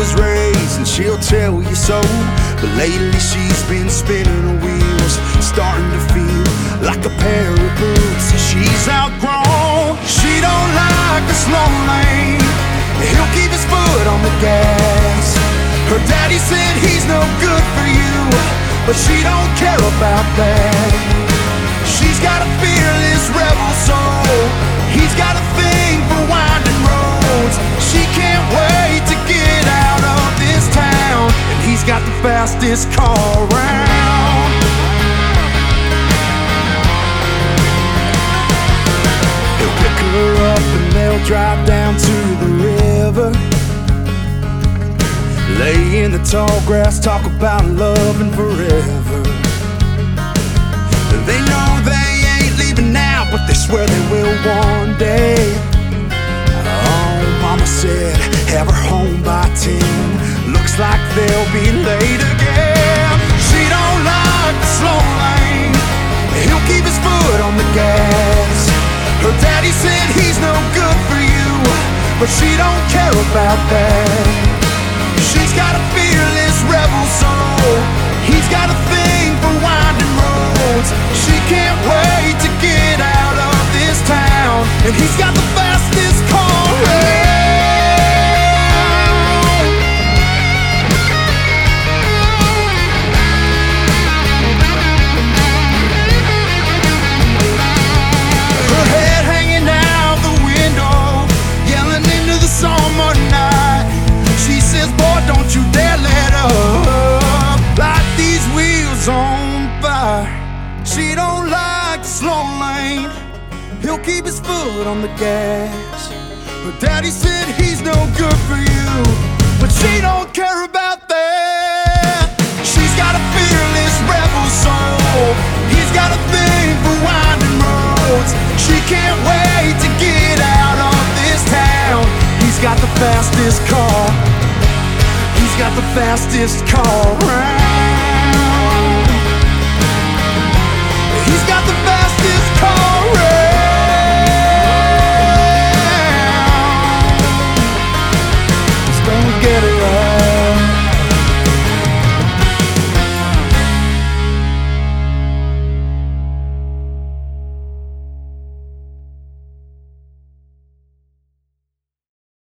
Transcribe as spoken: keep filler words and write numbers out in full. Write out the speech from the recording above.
was raised, and she'll tell you so. But lately she's been spinning her wheels, starting to feel like a pair of boots she's outgrown. She don't like the slow lane, he'll keep his foot on the gas. Her daddy said he's no good for you, but she don't care about that. She's got a fearless rebel soul, he's got a thing for winding roads. She can't wait to get out of this town, and he's got the fastest car around. He'll pick her up and they'll drive down to the river, lay in the tall grass, talk about loving forever. They know they ain't leaving now, but they swear they will one day. Oh, mama said have her home by ten, looks like they'll be late again. She don't like the slow lane, he'll keep his foot on the gas. Her daddy said he's no good for you, but she don't care about that. She's got a fearless rebel soul, he's got a thing for winding roads. She can't wait to get out of this town, and he's got the fastest car around. Her head hanging out the window, yelling into the summer night. She says, boy, don't you dare let up, light these wheels on fire. She don't like the slow lane, he'll keep his foot on the gas. Her daddy said he's no good for you, but she don't care about that. She's got a fearless rebel soul, he's got a thing for winding roads. She can't wait to get out of this town. He's got the fastest car, he's got the fastest car around.